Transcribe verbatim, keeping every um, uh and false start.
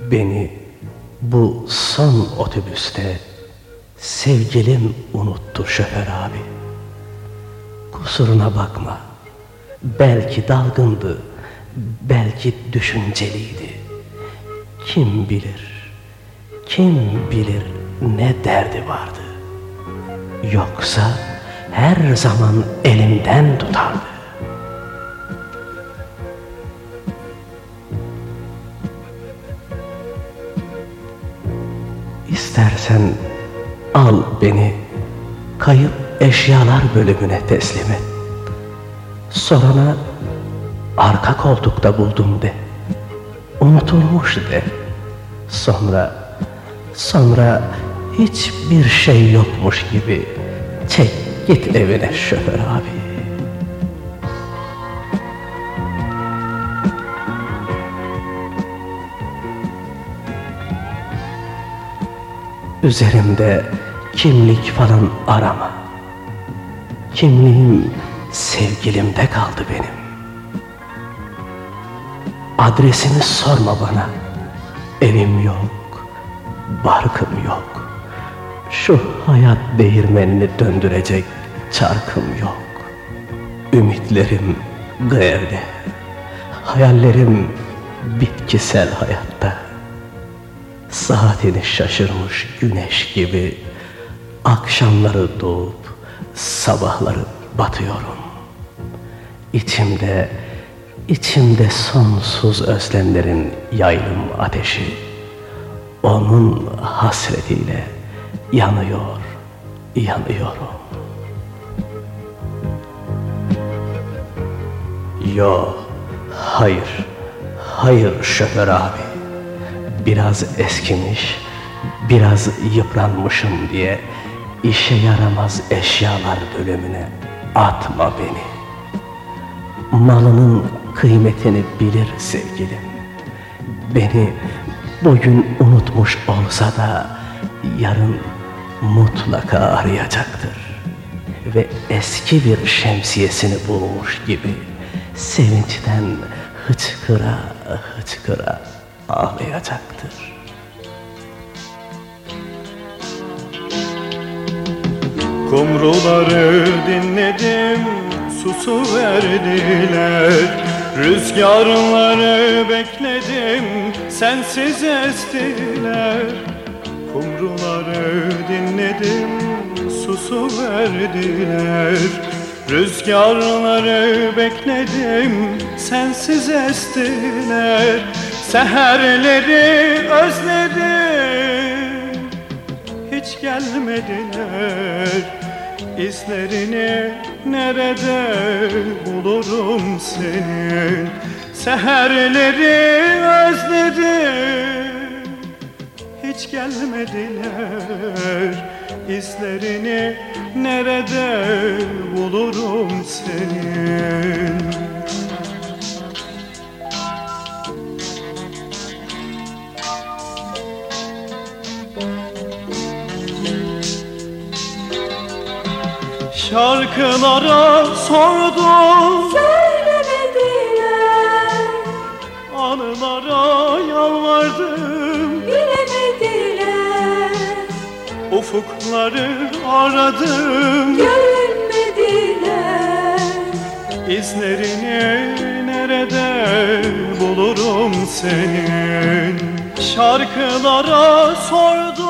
Beni bu son otobüste sevgilim unuttu şoför abi. Kusuruna bakma, belki dalgındı, belki düşünceliydi. Kim bilir, kim bilir ne derdi vardı. Yoksa her zaman elimden tutardı. İstersen al beni kayıp eşyalar bölümüne teslim et. Sorana arka koltukta buldum de. Unutulmuş de. Sonra, sonra hiçbir şey yokmuş gibi çek git evine şoför abi. Üzerimde kimlik falan arama. Kimliğim sevgilimde kaldı benim. Adresimi sorma bana. Evim yok, barkım yok. Şu hayat değirmenini döndürecek çarkım yok. Ümitlerim grevde. Hayallerim bitkisel hayatta. Saatini şaşırmış güneş gibi akşamları doğup sabahları batıyorum. İçimde, içimde sonsuz özlemlerin yaylım ateşi onun hasretiyle yanıyor, yanıyorum. Yo, hayır, hayır şoför abi. Biraz eskimiş, biraz yıpranmışım diye işe yaramaz eşyalar bölümüne atma beni. Malının kıymetini bilir sevgilim. Beni bugün unutmuş olsa da yarın mutlaka arayacaktır. Ve eski bir şemsiyesini bulmuş gibi sevinçten hıçkıra hıçkıra ağlayacaktır. Kumruları dinledim, susu verdiler. Rüzgarları bekledim, sensiz estiler. Kumruları dinledim, susu verdiler. Rüzgarları bekledim, sensiz estiler. Seherleri özledim, hiç gelmediler. İzlerini nerede bulurum senin? Seherleri özledim, hiç gelmediler. İzlerini nerede bulurum senin? Şarkılara sordum, söylemediler. Anılara yalvardım, bilemediler. Ufukları aradım, görünmediler. İzlerini nerede bulurum senin? Şarkılara sordum,